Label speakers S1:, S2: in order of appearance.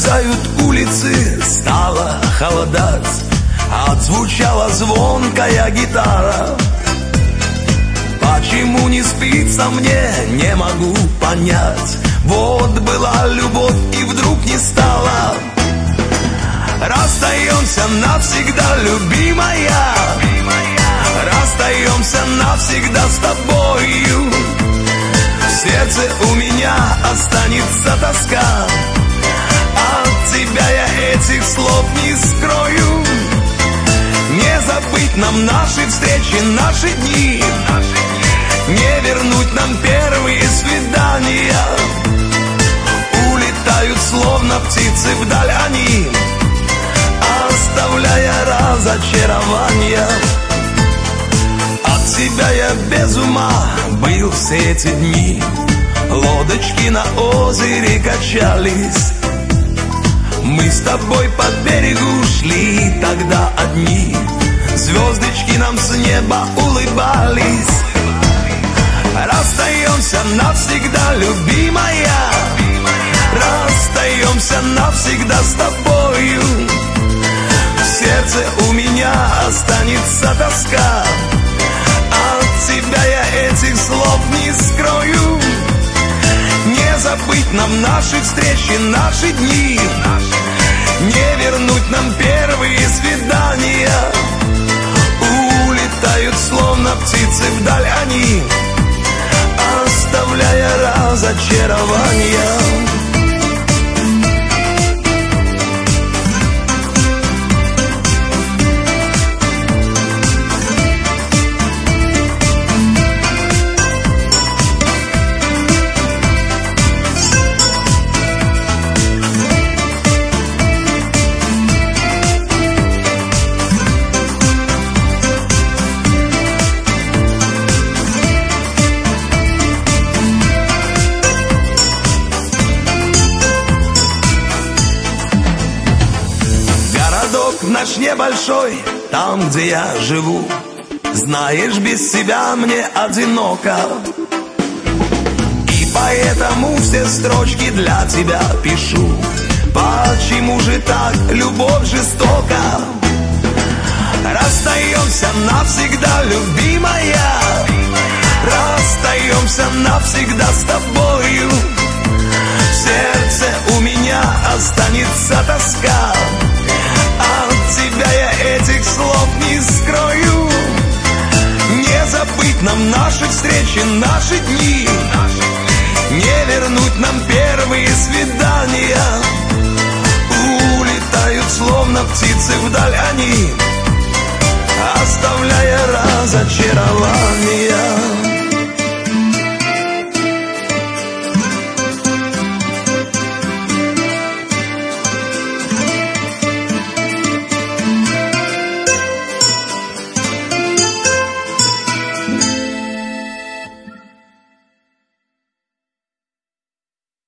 S1: Тают улицы, стало холодать, отзвучала звонкая гитара. Почему не спится мне, не могу понять. Вот была любовь и вдруг не стало. Расстаемся навсегда, любимая, расстаемся навсегда с тобою. В сердце у меня останется тоска, от тебя я этих слов не скрою. Не забыть нам наши встречи, наши дни, не вернуть нам первые свидания. Улетают словно птицы вдаль они, оставляя разочарования. От тебя я без ума был все эти дни. Лодочки на озере качались, мы с тобой по берегу шли тогда одни. Звездочки нам с неба улыбались. Расстаемся навсегда, любимая, расстаемся навсегда с тобою. В сердце у меня останется тоска, от тебя я этих слов не скрою. Не забыть нам наши встречи, наши дни, не вернуть нам первые свидания. Улетают словно птицы вдаль они, оставляя разочарования. Наш небольшой, там, где я живу, знаешь, без себя мне одиноко. И поэтому все строчки для тебя пишу. Почему же так любовь жестока? Расстаемся навсегда, любимая, расстаемся навсегда с тобою. В сердце у меня останется тоска, от тебя я этих слов не скрою. Не забыть нам наши встречи, наши дни, не вернуть нам первые свидания. Улетают словно птицы вдаль они, оставляя разочарования.